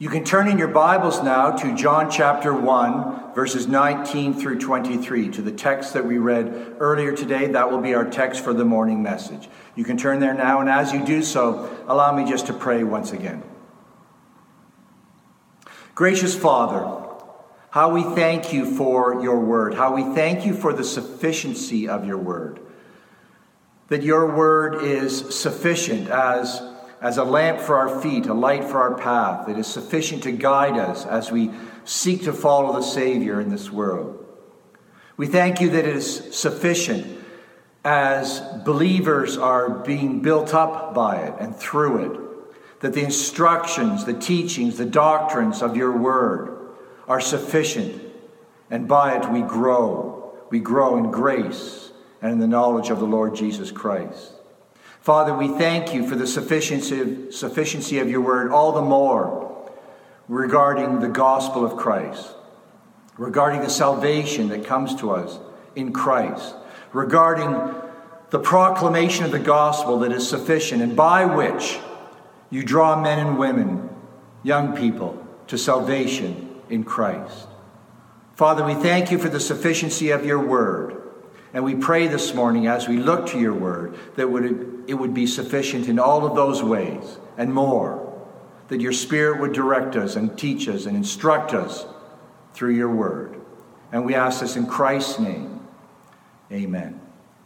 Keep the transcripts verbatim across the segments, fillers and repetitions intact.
You can turn in your Bibles now to John chapter one, verses nineteen through twenty-three, to the text that we read earlier today. That will be our text for the morning message. You can turn there now, and as you do so, allow me just to pray once again. Gracious Father, how we thank you for your word, how we thank you for the sufficiency of your word, that your word is sufficient as As a lamp for our feet, a light for our path. It is sufficient to guide us as we seek to follow the Savior in this world. We thank you that it is sufficient as believers are being built up by it and through it. That the instructions, the teachings, the doctrines of your word are sufficient. And by it we grow. We grow in grace and in the knowledge of the Lord Jesus Christ. Father, we thank you for the sufficiency, sufficiency of your word, all the more regarding the gospel of Christ, regarding the salvation that comes to us in Christ, regarding the proclamation of the gospel that is sufficient and by which you draw men and women, young people, to salvation in Christ. Father, we thank you for the sufficiency of your word. And we pray this morning as we look to your word that would, it would be sufficient in all of those ways and more. That your Spirit would direct us and teach us and instruct us through your word. And we ask this in Christ's name. Amen.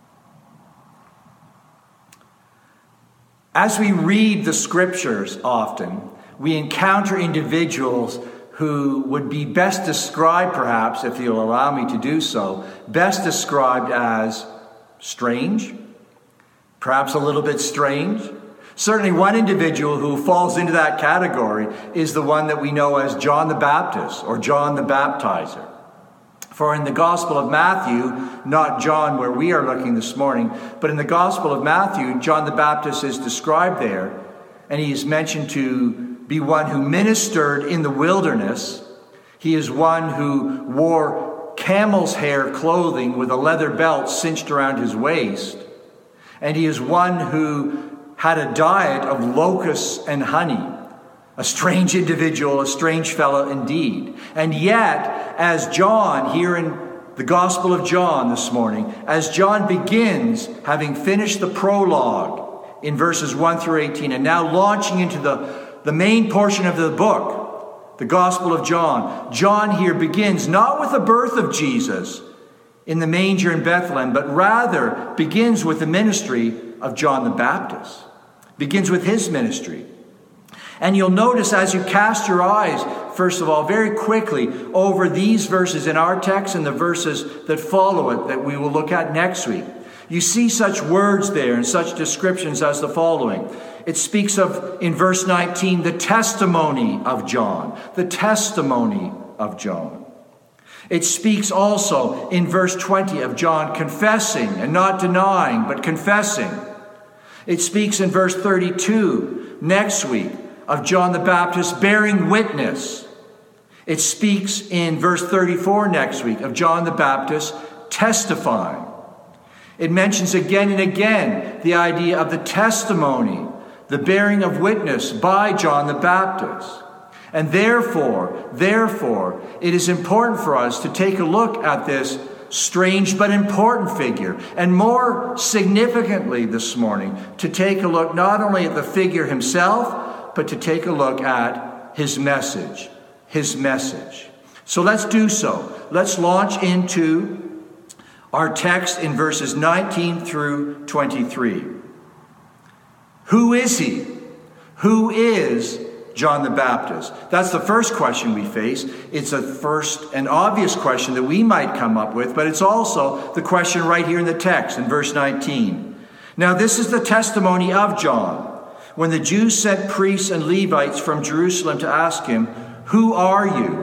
As we read the scriptures often, we encounter individuals who would be best described, perhaps, if you'll allow me to do so, best described as strange, perhaps a little bit strange. Certainly one individual who falls into that category is the one that we know as John the Baptist or John the Baptizer. For in the Gospel of Matthew, not John where we are looking this morning, but in the Gospel of Matthew, John the Baptist is described there, and he is mentioned to be one who ministered in the wilderness. He is one who wore camel's hair clothing with a leather belt cinched around his waist. And he is one who had a diet of locusts and honey. A strange individual, a strange fellow indeed. And yet, as John, here in the Gospel of John this morning, as John begins, having finished the prologue in verses one through eighteen, and now launching into the The main portion of the book, the Gospel of John. John here begins not with the birth of Jesus in the manger in Bethlehem, but rather begins with the ministry of John the Baptist. Begins with his ministry. And you'll notice as you cast your eyes, first of all, very quickly over these verses in our text and the verses that follow it that we will look at next week. You see such words there and such descriptions as the following. It speaks of, in verse nineteen, the testimony of John. The testimony of John. It speaks also in verse twenty of John confessing and not denying, but confessing. It speaks in verse thirty-two next week of John the Baptist bearing witness. It speaks in verse thirty-four next week of John the Baptist testifying. It mentions again and again the idea of the testimony, the bearing of witness by John the Baptist. And therefore, therefore, it is important for us to take a look at this strange but important figure. And more significantly this morning, to take a look not only at the figure himself, but to take a look at his message. His message. So let's do so. Let's launch into our text in verses nineteen through twenty-three. Who is he? Who is John the Baptist? That's the first question we face. It's a first and obvious question that we might come up with, but it's also the question right here in the text in verse nineteen. Now this is the testimony of John. When the Jews sent priests and Levites from Jerusalem to ask him, "Who are you?"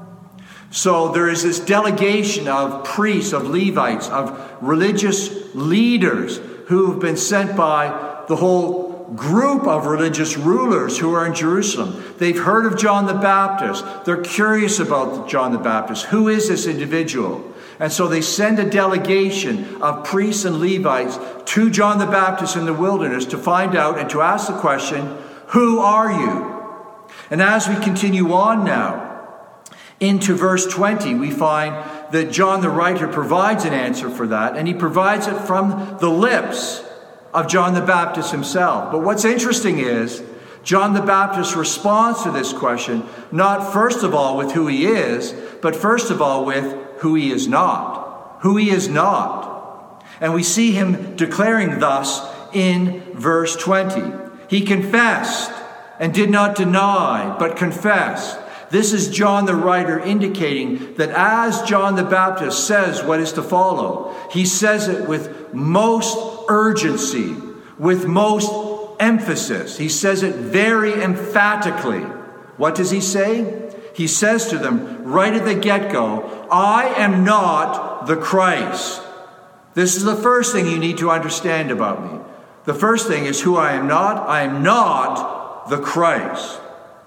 So there is this delegation of priests, of Levites, of religious leaders who have been sent by the whole group of religious rulers who are in Jerusalem. They've heard of John the Baptist. They're curious about John the Baptist. Who is this individual? And so they send a delegation of priests and Levites to John the Baptist in the wilderness to find out and to ask the question, who are you? And as we continue on now into verse twenty, we find that John the writer provides an answer for that, and he provides it from the lips of John the Baptist himself. But what's interesting is John the Baptist responds to this question, not first of all with who he is, but first of all with who he is not. Who he is not. And we see him declaring thus in verse twenty. He confessed and did not deny, but confessed. This is John the writer indicating that as John the Baptist says what is to follow, he says it with most urgency, with most emphasis. He says it very emphatically. What does he say? He says to them right at the get-go, I am not the Christ. This is the first thing you need to understand about me. The first thing is who I am not. I am not the Christ.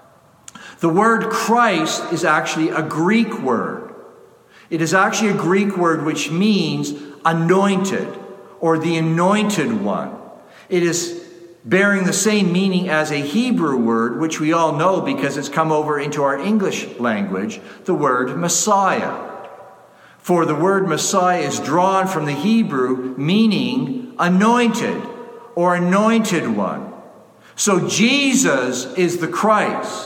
The word Christ is actually a Greek word. It is actually a Greek word which means anointed or the anointed one. It is bearing the same meaning as a Hebrew word, which we all know because it's come over into our English language, the word Messiah. For the word Messiah is drawn from the Hebrew meaning anointed or anointed one. So Jesus is the Christ.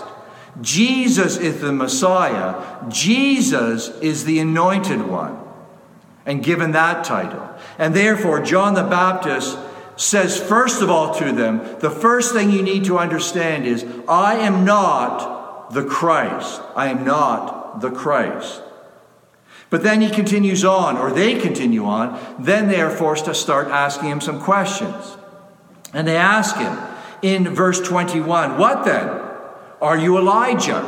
Jesus is the Messiah. Jesus is the anointed one. And given that title. And therefore, John the Baptist says first of all to them, the first thing you need to understand is, I am not the Christ. I am not the Christ. But then he continues on, or they continue on. Then they are forced to start asking him some questions. And they ask him in verse twenty-one, what then? Are you Elijah?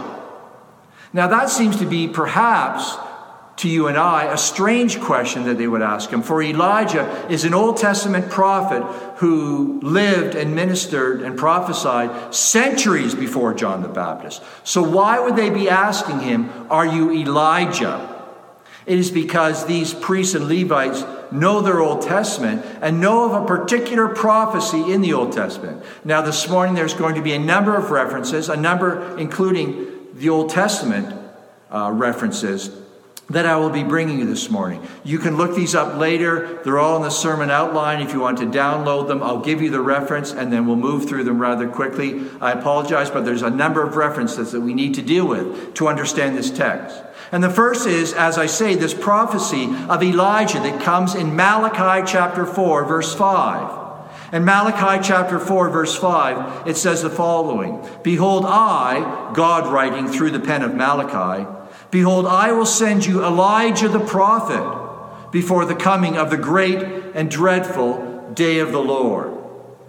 Now that seems to be perhaps to you and I a strange question that they would ask him. For Elijah is an Old Testament prophet who lived and ministered and prophesied centuries before John the Baptist. So why would they be asking him, are you Elijah? It is because these priests and Levites know their Old Testament and know of a particular prophecy in the Old Testament. Now this morning there's going to be a number of references, a number including the Old Testament uh, references that I will be bringing you this morning. You can look these up later. They're all in the sermon outline. If you want to download them, I'll give you the reference and then we'll move through them rather quickly. I apologize, but there's a number of references that we need to deal with to understand this text. And the first is, as I say, this prophecy of Elijah that comes in Malachi chapter four, verse five. In Malachi chapter four, verse five, it says the following, Behold, I, God writing through the pen of Malachi, Behold, I will send you Elijah the prophet before the coming of the great and dreadful day of the Lord.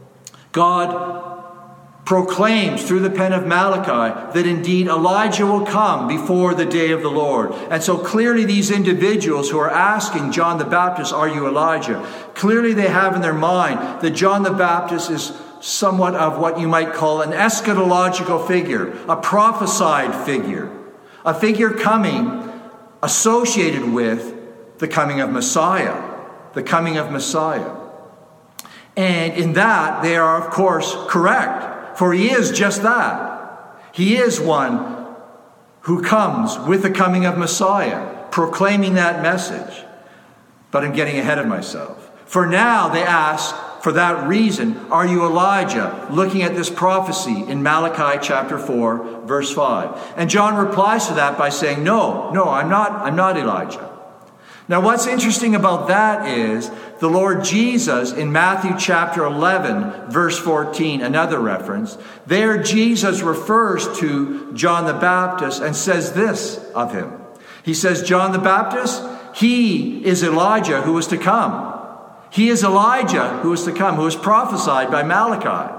God proclaims through the pen of Malachi that indeed Elijah will come before the day of the Lord. And so clearly these individuals who are asking John the Baptist, are you Elijah? Clearly they have in their mind that John the Baptist is somewhat of what you might call an eschatological figure, a prophesied figure, a figure coming associated with the coming of Messiah, the coming of Messiah. And in that they are of course correct. For he is just that. He is one who comes with the coming of Messiah, proclaiming that message. But I'm getting ahead of myself. For now they ask, for that reason, are you Elijah? Looking at this prophecy in Malachi chapter four, verse five. And John replies to that by saying, no, no, I'm not, I'm not Elijah. Now what's interesting about that is the Lord Jesus in Matthew chapter eleven, verse fourteen, another reference, there Jesus refers to John the Baptist and says this of him. He says, John the Baptist, he is Elijah who is to come. He is Elijah who is to come, who is prophesied by Malachi.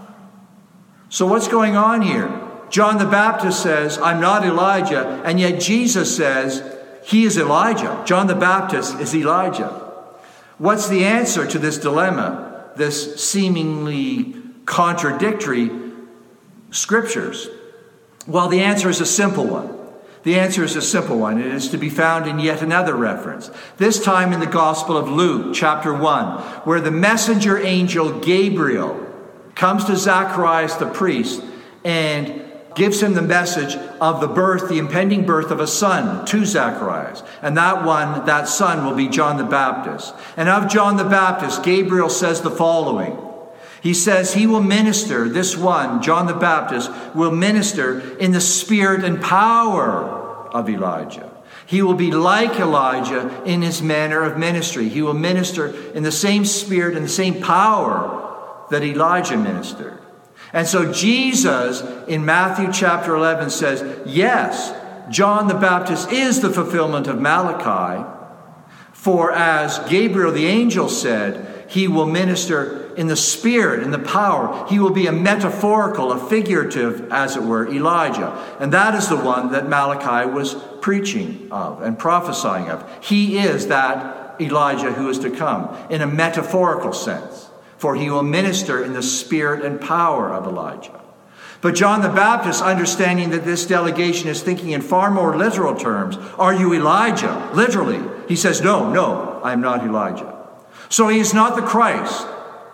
So what's going on here? John the Baptist says, I'm not Elijah, and yet Jesus says, he is Elijah. John the Baptist is Elijah. What's the answer to this dilemma, this seemingly contradictory scriptures? Well, the answer is a simple one. The answer is a simple one. It is to be found in yet another reference. This time in the Gospel of Luke, chapter one, where the messenger angel Gabriel comes to Zacharias the priest and gives him the message of the birth, the impending birth of a son to Zacharias. And that one, that son will be John the Baptist. And of John the Baptist, Gabriel says the following. He says he will minister, this one, John the Baptist, will minister in the spirit and power of Elijah. He will be like Elijah in his manner of ministry. He will minister in the same spirit and the same power that Elijah ministered. And so Jesus in Matthew chapter eleven says, yes, John the Baptist is the fulfillment of Malachi. For as Gabriel the angel said, he will minister in the spirit, in the power. He will be a metaphorical, a figurative, as it were, Elijah. And that is the one that Malachi was preaching of and prophesying of. He is that Elijah who is to come in a metaphorical sense. For he will minister in the spirit and power of Elijah. But John the Baptist, understanding that this delegation is thinking in far more literal terms, are you Elijah? Literally. He says, no, no, I am not Elijah. So he is not the Christ.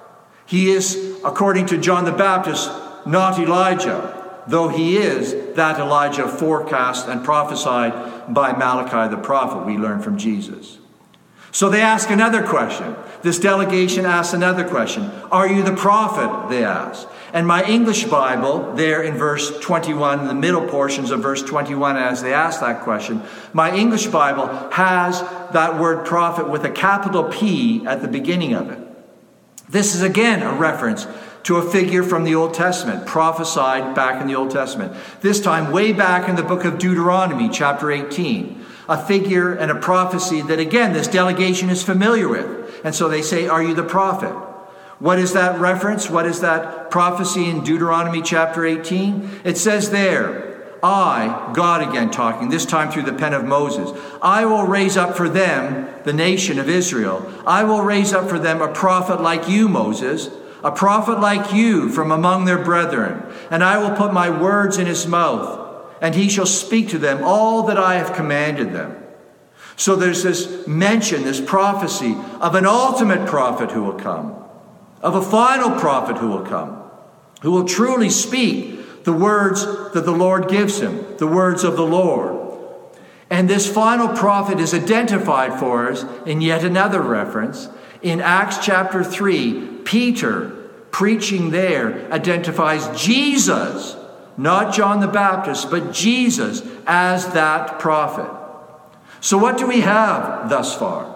He is, according to John the Baptist, not Elijah, though he is that Elijah forecast and prophesied by Malachi the prophet, we learn from Jesus. So they ask another question. This delegation asks another question. Are you the prophet? They ask. And my English Bible, there in verse twenty-one, in the middle portions of verse twenty-one, as they ask that question, my English Bible has that word prophet with a capital P at the beginning of it. This is again a reference to a figure from the Old Testament, prophesied back in the Old Testament. This time way back in the book of Deuteronomy, chapter eighteen. A figure and a prophecy that, again, this delegation is familiar with. And so they say, are you the prophet? What is that reference? What is that prophecy in Deuteronomy chapter eighteen? It says there, I, God again talking, this time through the pen of Moses, I will raise up for them, the nation of Israel, I will raise up for them a prophet like you, Moses, a prophet like you from among their brethren, and I will put my words in his mouth, and he shall speak to them all that I have commanded them. So there's this mention, this prophecy of an ultimate prophet who will come, of a final prophet who will come, who will truly speak the words that the Lord gives him, the words of the Lord. And this final prophet is identified for us in yet another reference. In Acts chapter three, Peter, preaching there, identifies Jesus, not John the Baptist, but Jesus as that prophet. So what do we have thus far?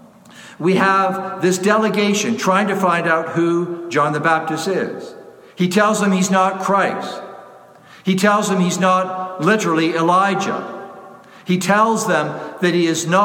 We have this delegation trying to find out who John the Baptist is. He tells them he's not Christ. He tells them he's not literally Elijah. He tells them that he is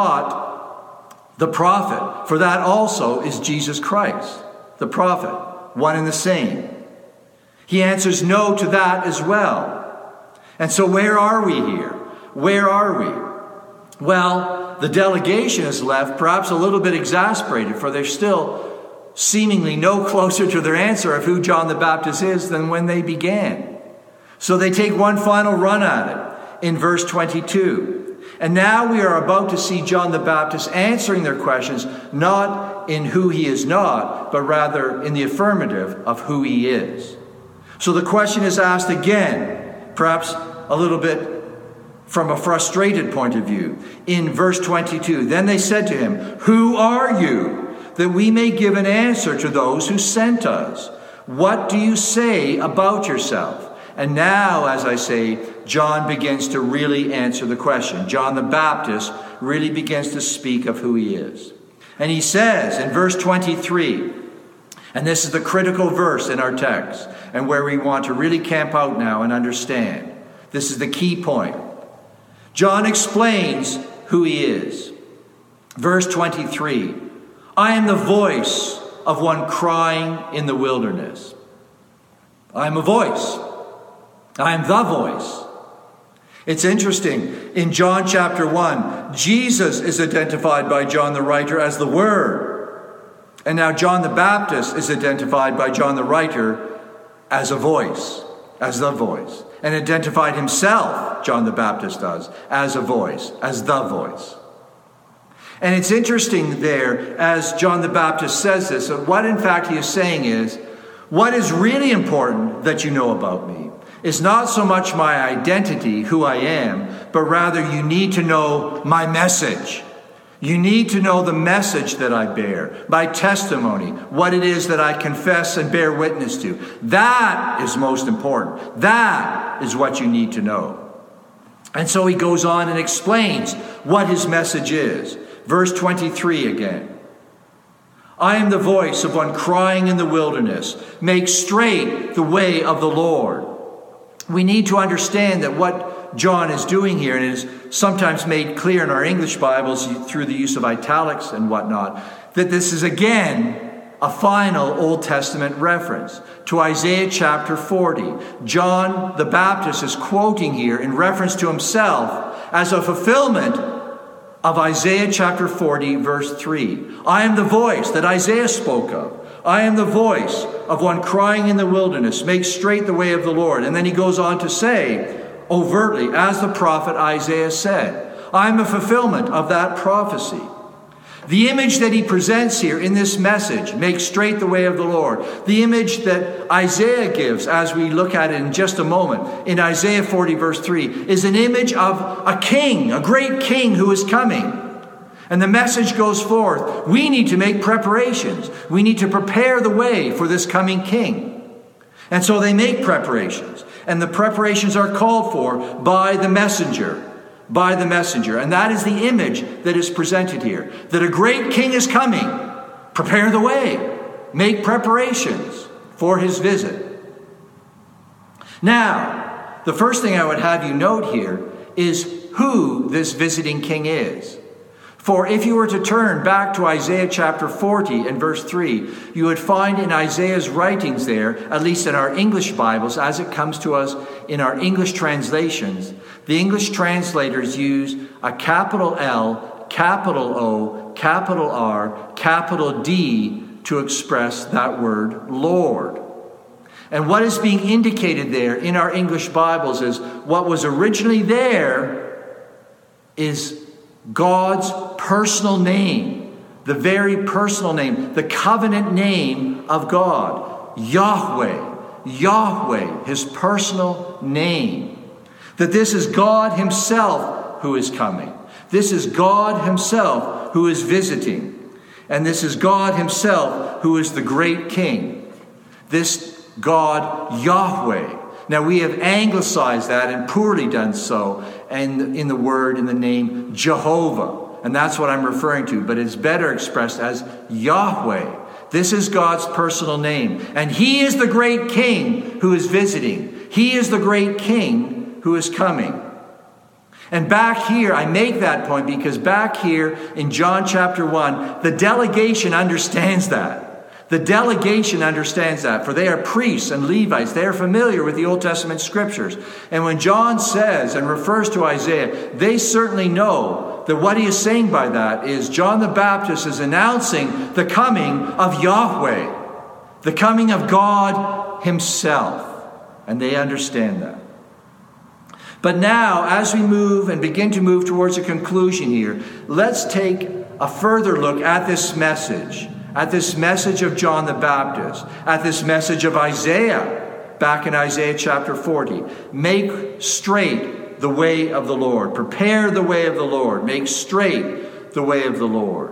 not the prophet, for that also is Jesus Christ, the prophet, one and the same. He answers no to that as well. And so where are we here? Where are we? Well, the delegation is left perhaps a little bit exasperated, for they're still seemingly no closer to their answer of who John the Baptist is than when they began. So they take one final run at it in verse twenty-two. And now we are about to see John the Baptist answering their questions, not in who he is not, but rather in the affirmative of who he is. So the question is asked again, perhaps a little bit from a frustrated point of view. In verse twenty-two, then they said to him, who are you, that we may give an answer to those who sent us? What do you say about yourself? And now, as I say, John begins to really answer the question. John the Baptist really begins to speak of who he is. And he says in verse twenty-three, and this is the critical verse in our text, and where we want to really camp out now and understand. This is the key point. John explains who he is. Verse twenty-three, I am the voice of one crying in the wilderness. I am a voice. I am the voice. It's interesting. In John chapter one, Jesus is identified by John the writer as the Word. And now John the Baptist is identified by John the writer as a voice, as the voice. And identified himself, John the Baptist does, as a voice, as the voice. And it's interesting there, as John the Baptist says this, that what in fact he is saying is, what is really important that you know about me? is not so much my identity, who I am, but rather you need to know my message. You need to know the message that I bear, my testimony, what it is that I confess and bear witness to. That is most important. That is what you need to know. And so he goes on and explains what his message is. Verse twenty-three again. I am the voice of one crying in the wilderness, make straight the way of the Lord. We need to understand that what John is doing here, and it is sometimes made clear in our English Bibles through the use of italics and whatnot, that this is again a final Old Testament reference to Isaiah chapter forty. John the Baptist is quoting here in reference to himself as a fulfillment of Isaiah chapter forty, verse three. I am the voice that Isaiah spoke of. I am the voice of one crying in the wilderness, make straight the way of the Lord. And then he goes on to say, overtly, as the prophet Isaiah said, I am a fulfillment of that prophecy. The image that he presents here in this message, make straight the way of the Lord, the image that Isaiah gives as we look at it in just a moment, in Isaiah forty verse three, is an image of a king, a great king who is coming. And the message goes forth. We need to make preparations. We need to prepare the way for this coming king. And so they make preparations. And the preparations are called for by the messenger. By the messenger. And that is the image that is presented here. That a great king is coming. Prepare the way. Make preparations for his visit. Now, the first thing I would have you note here is who this visiting king is. For if you were to turn back to Isaiah chapter forty and verse three, you would find in Isaiah's writings there, at least in our English Bibles, as it comes to us in our English translations, the English translators use a capital L, capital O, capital R, capital D to express that word Lord. And what is being indicated there in our English Bibles is what was originally there is God's personal name, the very personal name, the covenant name of God, Yahweh, Yahweh, his personal name. That this is God himself who is coming. This is God himself who is visiting. And this is God himself who is the great king. This God, Yahweh. Now we have anglicized that and poorly done so and in the word, in the name Jehovah. And that's what I'm referring to. But it's better expressed as Yahweh. This is God's personal name. And he is the great king who is visiting. He is the great king who is coming. And back here, I make that point because back here in John chapter one, the delegation understands that. The delegation understands that, for they are priests and Levites. They are familiar with the Old Testament scriptures. And when John says and refers to Isaiah, they certainly know that what he is saying by that is John the Baptist is announcing the coming of Yahweh, the coming of God himself. And they understand that. But now, as we move and begin to move towards a conclusion here, let's take a further look at this message. At this message of John the Baptist, at this message of Isaiah, back in Isaiah chapter forty. Make straight the way of the Lord. Prepare the way of the Lord. Make straight the way of the Lord.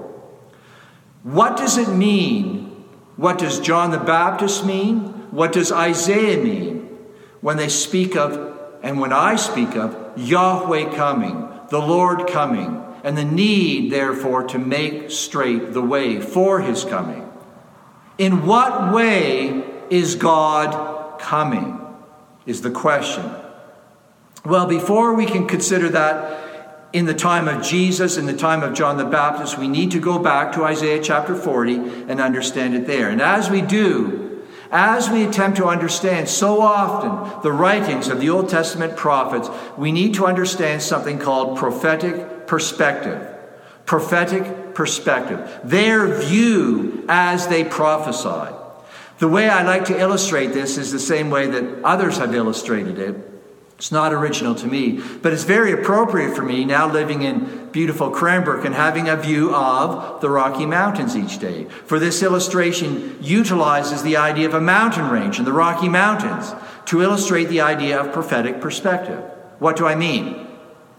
What does it mean? What does John the Baptist mean? What does Isaiah mean when they speak of, and when I speak of, Yahweh coming, the Lord coming? And the need, therefore, to make straight the way for his coming. In what way is God coming? Is the question. Well, before we can consider that in the time of Jesus, in the time of John the Baptist, we need to go back to Isaiah chapter forty and understand it there. And as we do, as we attempt to understand so often the writings of the Old Testament prophets, we need to understand something called prophetic perspective. Prophetic perspective. Their view as they prophesy. The way I like to illustrate this is the same way that others have illustrated it. It's not original to me, but it's very appropriate for me now living in beautiful Cranbrook and having a view of the Rocky Mountains each day. For this illustration utilizes the idea of a mountain range in the Rocky Mountains. to illustrate the idea of prophetic perspective. What do I mean?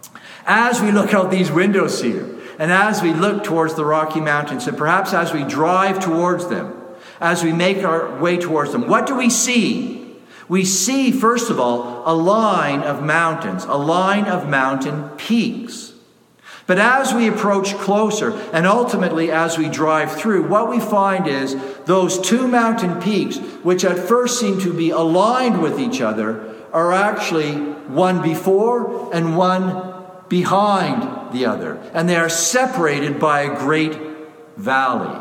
As we look out these windows here, and as we look towards the Rocky Mountains, and perhaps as we drive towards them, as we make our way towards them, what do we see? We see, first of all, a line of mountains, a line of mountain peaks. But as we approach closer, and ultimately as we drive through, what we find is those two mountain peaks, which at first seem to be aligned with each other, are actually one before and one behind the other. And they are separated by a great valley.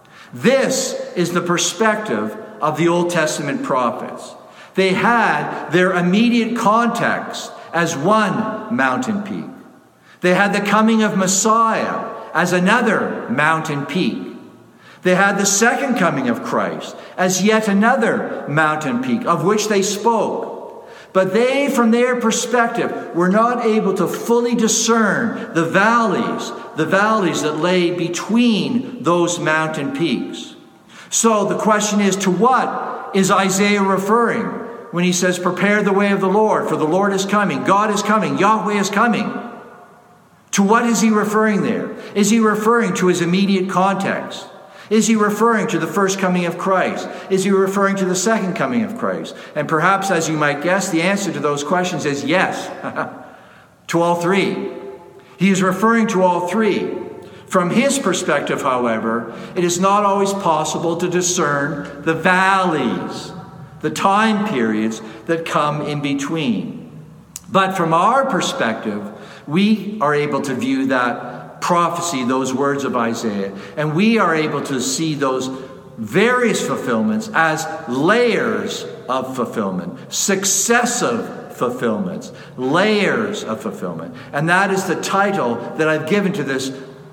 This is the perspective of the Old Testament prophets. They had their immediate context as one mountain peak. They had the coming of Messiah as another mountain peak. They had the second coming of Christ as yet another mountain peak of which they spoke. But they, from their perspective, were not able to fully discern the valleys, the valleys that lay between those mountain peaks. So the question is, to what is Isaiah referring when he says, prepare the way of the Lord, for the Lord is coming, God is coming, Yahweh is coming? To what is he referring there? Is he referring to his immediate context? Is he referring to the first coming of Christ? Is he referring to the second coming of Christ? And perhaps, as you might guess, the answer to those questions is yes, to all three. He is referring to all three. From his perspective, however, it is not always possible to discern the valleys, the time periods that come in between. But from our perspective, we are able to view that prophecy, those words of Isaiah, and we are able to see those various fulfillments as layers of fulfillment, successive fulfillments, layers of fulfillment. And that is the title that I've given to this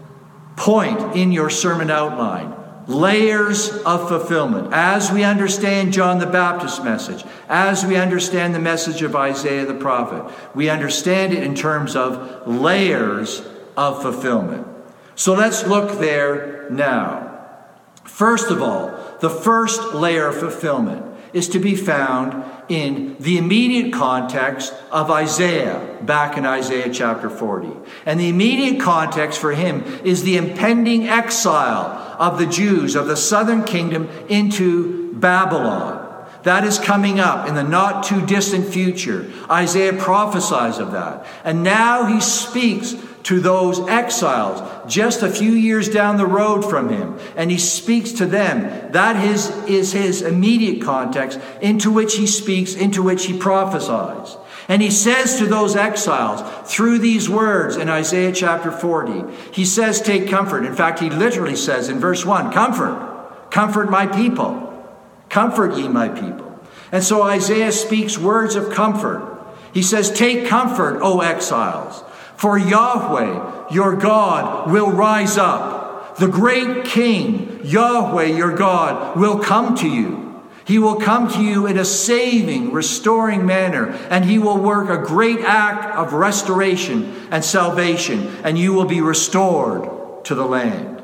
point in your sermon outline. Layers of fulfillment. As we understand John the Baptist's message, as we understand the message of Isaiah the prophet, we understand it in terms of layers of fulfillment. So let's look there now. First of all, the first layer of fulfillment is to be found in the immediate context of Isaiah, back in Isaiah chapter forty. And the immediate context for him is the impending exile of the Jews of the southern kingdom into Babylon. That is coming up in the not too distant future. Isaiah prophesies of that. And now he speaks to those exiles just a few years down the road from him. And he speaks to them. That is, is his immediate context into which he speaks, into which he prophesies. And he says to those exiles, through these words in Isaiah chapter forty, he says, take comfort. In fact, he literally says in verse one, comfort, comfort my people, comfort ye my people. And so Isaiah speaks words of comfort. He says, take comfort, O exiles, for Yahweh, your God, will rise up. The great King, Yahweh, your God, will come to you. He will come to you in a saving, restoring manner, and he will work a great act of restoration and salvation, and you will be restored to the land.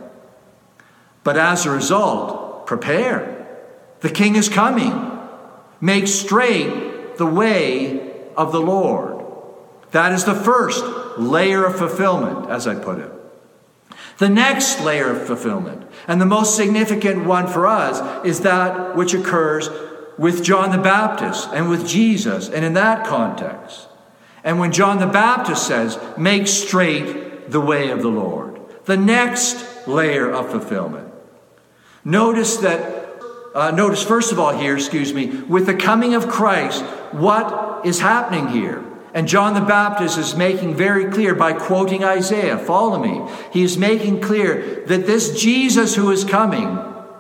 But as a result, prepare. The King is coming. Make straight the way of the Lord. That is the first layer of fulfillment, as I put it. The next layer of fulfillment, and the most significant one for us, is that which occurs with John the Baptist and with Jesus, and in that context. And when John the Baptist says, make straight the way of the Lord. The next layer of fulfillment. Notice that, uh, notice first of all here, excuse me, with the coming of Christ, what is happening here? And John the Baptist is making very clear by quoting Isaiah. Follow me. He is making clear that this Jesus who is coming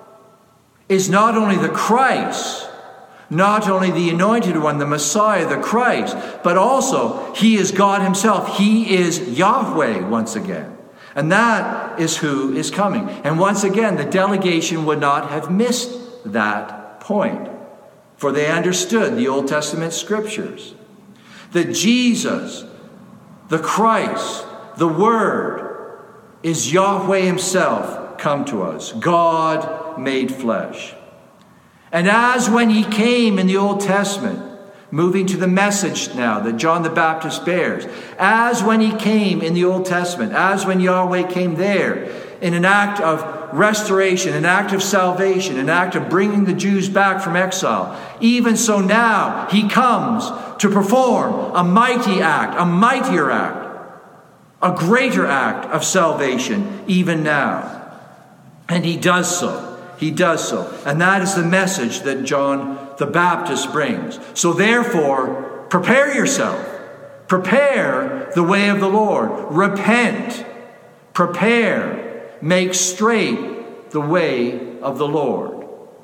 is not only the Christ, not only the anointed one, the Messiah, the Christ, but also he is God himself. He is Yahweh once again. And that is who is coming. And once again, the delegation would not have missed that point, for they understood the Old Testament scriptures. That Jesus, the Christ, the Word, is Yahweh himself come to us. God made flesh. And as when he came in the Old Testament, Moving to the message now that John the Baptist bears. As when he came in the Old Testament, as when Yahweh came there in an act of restoration, an act of salvation, an act of bringing the Jews back from exile, even so now he comes to perform a mighty act, a mightier act, a greater act of salvation even now. And he does so. He does so. And that is the message that John the Baptist brings. So therefore, prepare yourself. Prepare the way of the Lord. Repent. Prepare. Make straight the way of the Lord.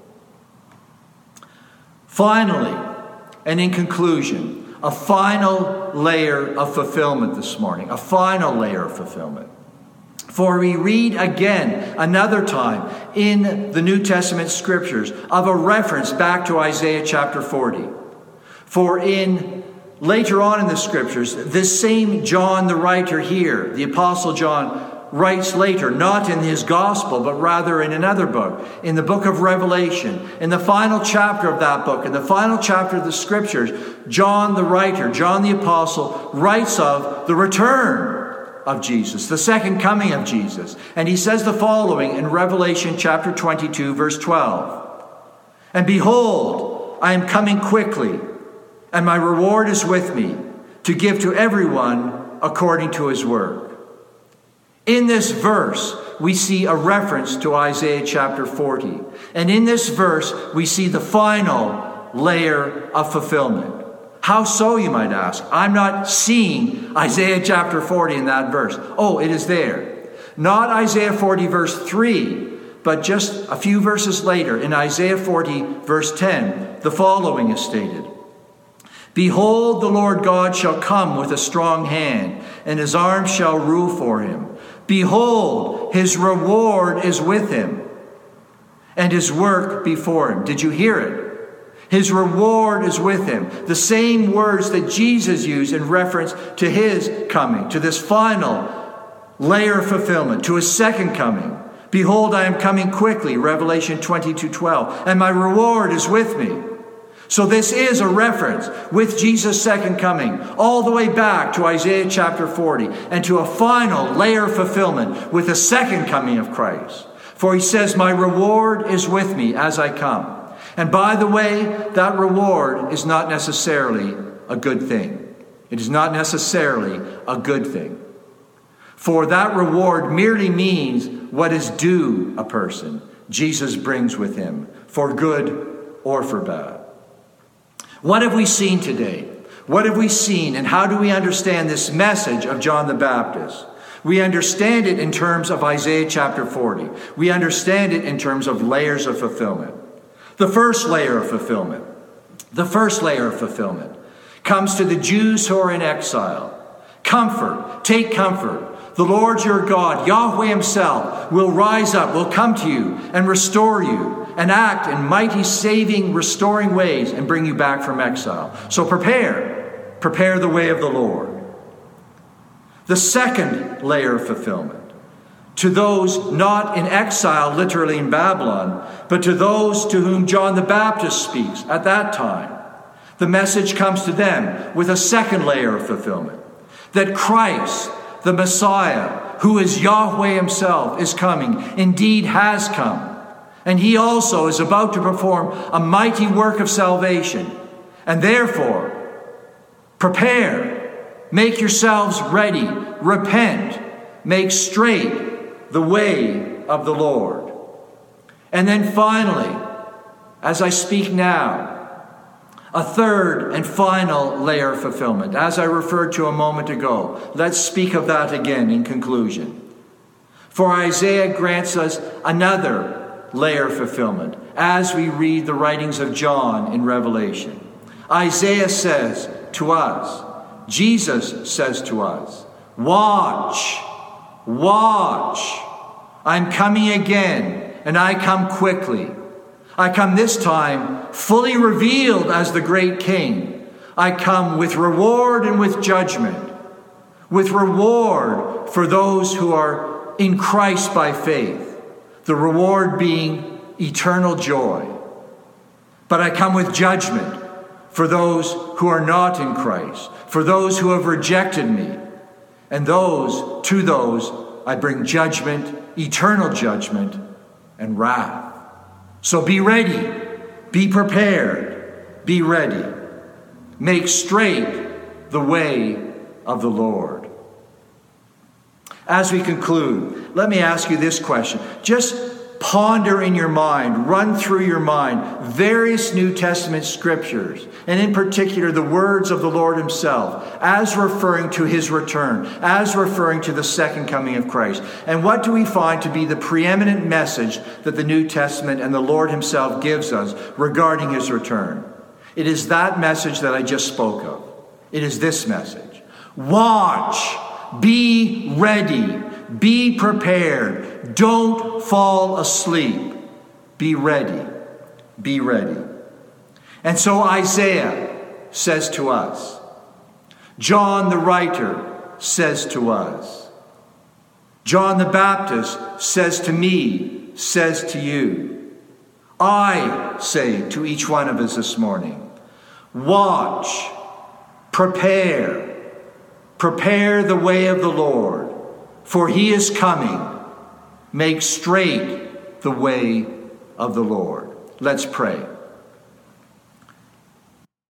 Finally, and in conclusion, a final layer of fulfillment this morning. A final layer of fulfillment. For we read again, another time, in the New Testament scriptures of a reference back to Isaiah chapter forty. For in, later on in the scriptures, this same John the writer here, the Apostle John, writes later, not in his gospel, but rather in another book, in the book of Revelation. In the final chapter of that book, in the final chapter of the scriptures, John the writer, John the apostle, writes of the return of Jesus, the second coming of Jesus. And he says the following in Revelation chapter twenty-two, verse twelve. And behold, I am coming quickly, and my reward is with me, to give to everyone according to his work. In this verse, we see a reference to Isaiah chapter forty. And in this verse, we see the final layer of fulfillment. How so, you might ask? I'm not seeing Isaiah chapter forty in that verse. Oh, it is there. Not Isaiah forty verse three, but just a few verses later in Isaiah forty verse ten, the following is stated. Behold, the Lord God shall come with a strong hand, and his arm shall rule for him. Behold, his reward is with him, and his work before him. Did you hear it? His reward is with him. The same words that Jesus used in reference to his coming, to this final layer of fulfillment, to his second coming. Behold, I am coming quickly, Revelation twenty-two twelve, and my reward is with me. So this is a reference with Jesus' second coming, all the way back to Isaiah chapter forty, and to a final layer of fulfillment with the second coming of Christ. For he says, my reward is with me as I come. And by the way, that reward is not necessarily a good thing. It is not necessarily a good thing. For that reward merely means what is due a person. Jesus brings with him, for good or for bad. What have we seen today? What have we seen, and how do we understand this message of John the Baptist? We understand it in terms of Isaiah chapter forty. We understand it in terms of layers of fulfillment. The first layer of fulfillment, the first layer of fulfillment comes to the Jews who are in exile. Comfort, take comfort. The Lord your God, Yahweh himself, will rise up, will come to you and restore you and act in mighty saving, restoring ways and bring you back from exile. So prepare, prepare the way of the Lord. The second layer of fulfillment, to those not in exile, literally in Babylon, but to those to whom John the Baptist speaks at that time. The message comes to them with a second layer of fulfillment. That Christ, the Messiah, who is Yahweh himself, is coming, indeed has come. And he also is about to perform a mighty work of salvation. And therefore, prepare, make yourselves ready, repent, make straight the way of the Lord. And then finally, as I speak now, a third and final layer of fulfillment. As I referred to a moment ago, let's speak of that again in conclusion. For Isaiah grants us another layer of fulfillment as we read the writings of John in Revelation. Isaiah says to us, Jesus says to us, watch, watch. I'm coming again, and I come quickly. I come this time fully revealed as the great King. I come with reward and with judgment, with reward for those who are in Christ by faith, the reward being eternal joy. But I come with judgment for those who are not in Christ, for those who have rejected me, and those, to those, I bring judgment, eternal judgment, and wrath. So be ready, be prepared, be ready. Make straight the way of the Lord. As we conclude, let me ask you this question. Just ponder in your mind, run through your mind various New Testament scriptures, and in particular the words of the Lord himself, as referring to his return, as referring to the second coming of Christ. And what do we find to be the preeminent message that the New Testament and the Lord himself gives us regarding his return? It is that message that I just spoke of. It is this message. Watch, be ready, be prepared. Don't fall asleep. Be ready. Be ready. And so Isaiah says to us, John the writer says to us, John the Baptist says to me, says to you, I say to each one of us this morning, watch, prepare, prepare the way of the Lord, for he is coming. Make straight the way of the Lord. Let's pray.